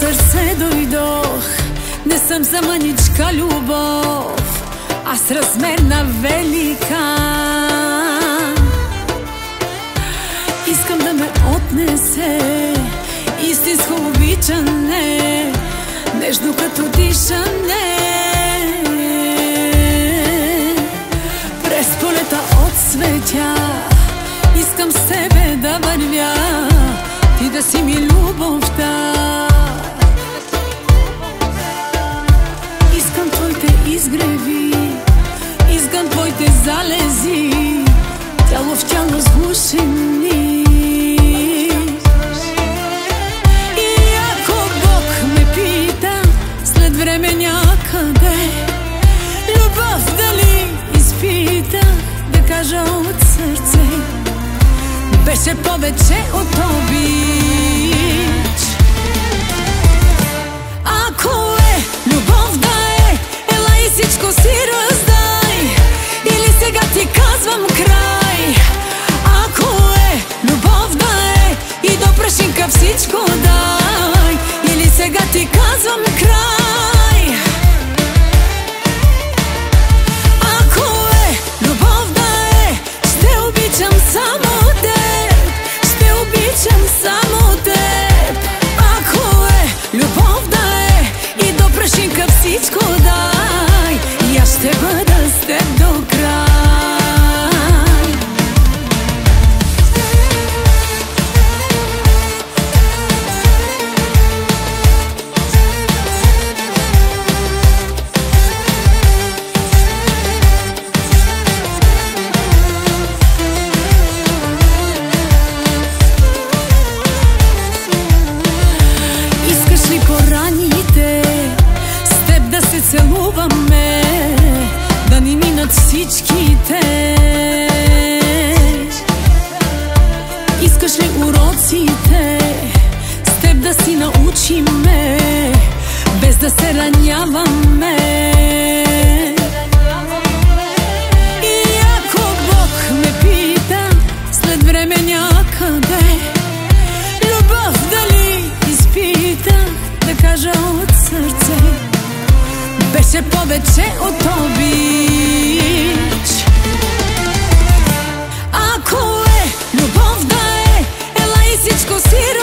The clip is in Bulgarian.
srce dojdoh. Ne sam za manjička ljubov, a srazmerna velika. Искам да ме отнесе истинско обичане, нежно като дишане. През полета от светя искам с тебе да вървя, ти да си ми любовта. Искам твоите изгреви, искам твоите залези, тяло в тяло сгушени. И ако Бог ме пита след време някъде, любов дали изпитах, да кажа от сърце, беше повече от обич. Ако е любов да е, ела и всичко си раздай, или сега ти казвам край. Ако е любов да е, и до прашинка всичко дай, или сега ти казвам край. Ако е любов да е, ще обичам само теб, ще обичам само теб. Ако е любов да е, и до прашинка всичко дай, и аз ще бъда с теб до край. Целуваме, да ни минат всичките. Искаш ли уроците с теб да си научиме, без да се раняваме? И ако Бог ме пита след време някъде, любов дали изпитах, да кажа от сърце, беше повече от обич. Ако е любов да е, ела и всичко си